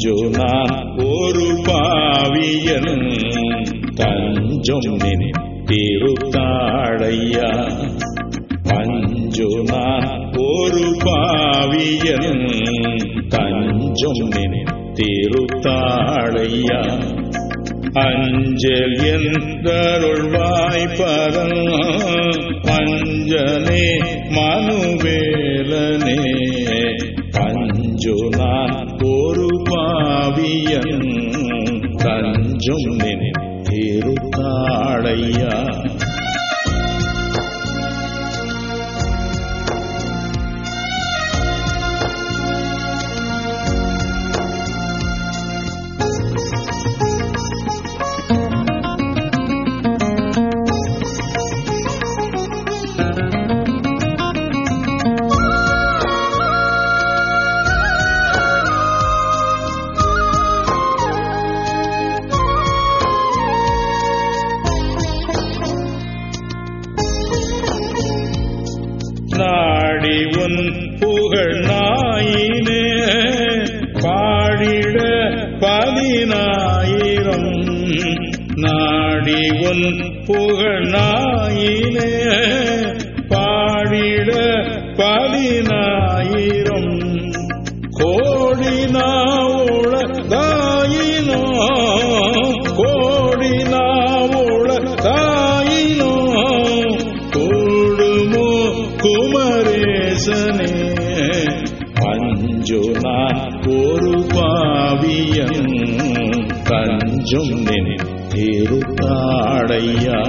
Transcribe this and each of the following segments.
பஞ்சு நான் ஒரு பாவியன் தஞ்சம் நினைத்திருத்தாளையா. பஞ்சு நான் ஒரு பாவியன் தஞ்சம் நினைத்திருத்தாளையா. அஞ்சல் என்றருள்வாய் பரம் பஞ்சனே மனுவேலனே. பஞ்சு நான் ஒரு பாவியன் தஞ்சம் நினைத்திருத்தாளையா. நாடி உன் புகழ் நாயினே பாடிட 10,000. நாடி உன் புகழ் நாயினே பாடிட 10,000. கோடி நாவுள தாயினோ கோடி நாவுள தாயினோ கூடுமோ குமரேசனே. பஞ்சு நான் ஒரு பாவியன் தஞ்சம் நினைத்திருத்தாளையா.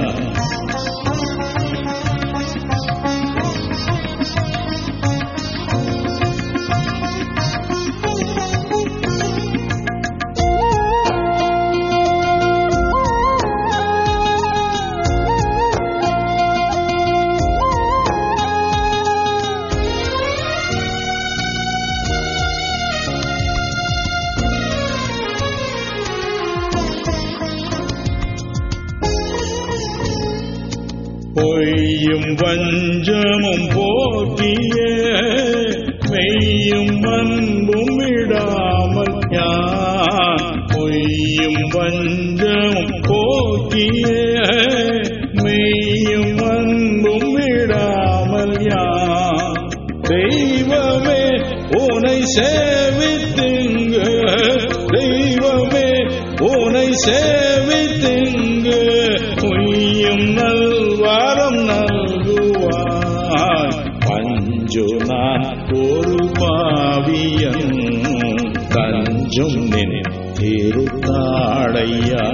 பொய்யும் வஞ்சமும் போக்கியே மெய்யும் அன்பும் விடாமல் யான். பொய்யும் வஞ்சமும் போக்கியே மெய்யும் அன்பும் விடாமல் யான். தெய்வமே உனை சேவித்திங்கு தெய்வமே உனை சேவித்திங்கு பொய்யும் நல்வாரம் நல்குவாய். பஞ்சு நான் ஒரு பாவியன் தஞ்சம் நினைத்திருத்தாளையா.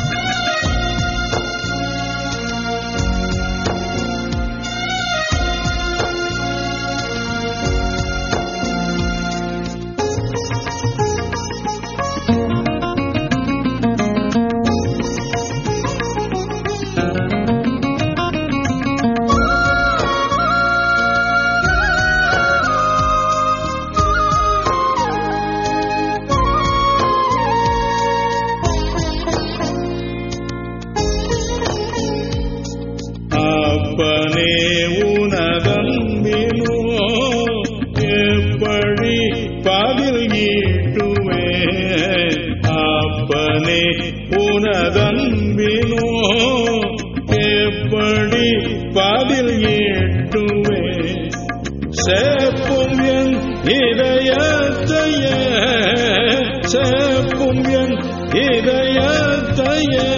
அப்பனே உனதன்பினோ எப்படி பதில் ஈட்டுவேன். அப்பனே உனதன்பினோ எப்படி பதில் ஈட்டுவேன். சேப்பும் என் இதயத்தையே சேப்பும் என் இதயத்தையே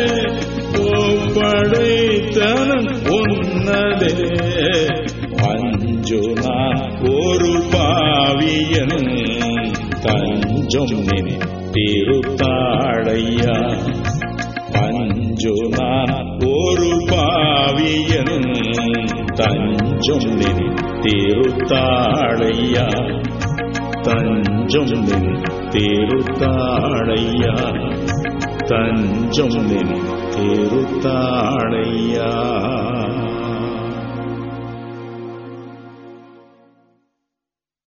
ஒப்படைத்தனன் உன்னதே. பஞ்சு நான் ஒரு பாவியன் தஞ்சம் நினைத்திருத்தாளையா. பஞ்சு நான் ஒரு பாவியன் தஞ்சம் நினைத்திருத்தாளையா. தஞ்சம் நினைத்திருத்தாளையா. தஞ்சம் நினைத்திருத்தாளையா.